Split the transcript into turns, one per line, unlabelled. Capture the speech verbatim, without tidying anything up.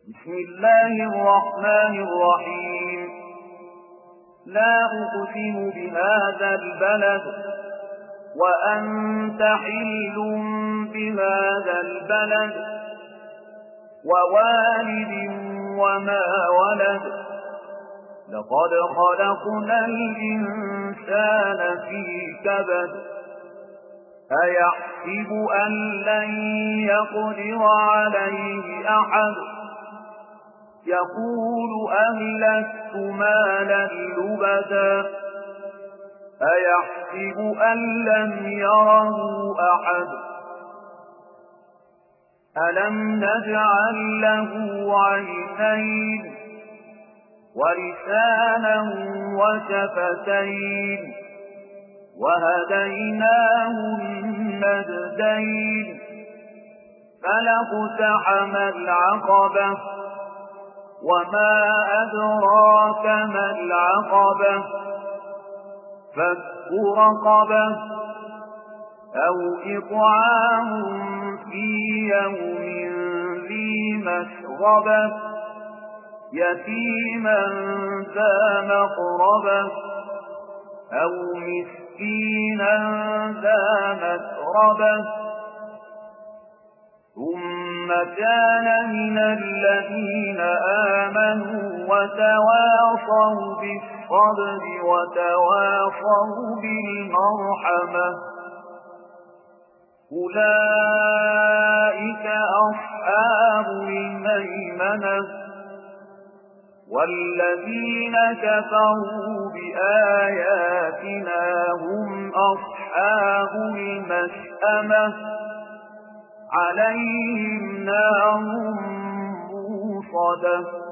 بسم الله الرحمن الرحيم لا أقسم بهذا البلد وأنت حل بهذا البلد ووالد وما ولد لقد خلقنا الإنسان في كبد أيحسب أن لن يقدر عليه أحد يقول أهلكت مالا لبدا أيحسب أن لم يره أحد ألم نجعل له عينين ولسانا وشفتين وهديناه النجدين فلاقتحم العقبة وما أدراك ما العقبة فك رقبة أو إطعام في يوم ذي مسغبة يتيما ذا مقربة أو مسكينا ذا متربة ثم كان من الذين آمنوا وتواصوا بالصبر وتواصوا بالمرحمة أولئك أصحاب الميمنة والذين كفروا بآياتنا هم أصحاب المشأمة عليهم نار موصدة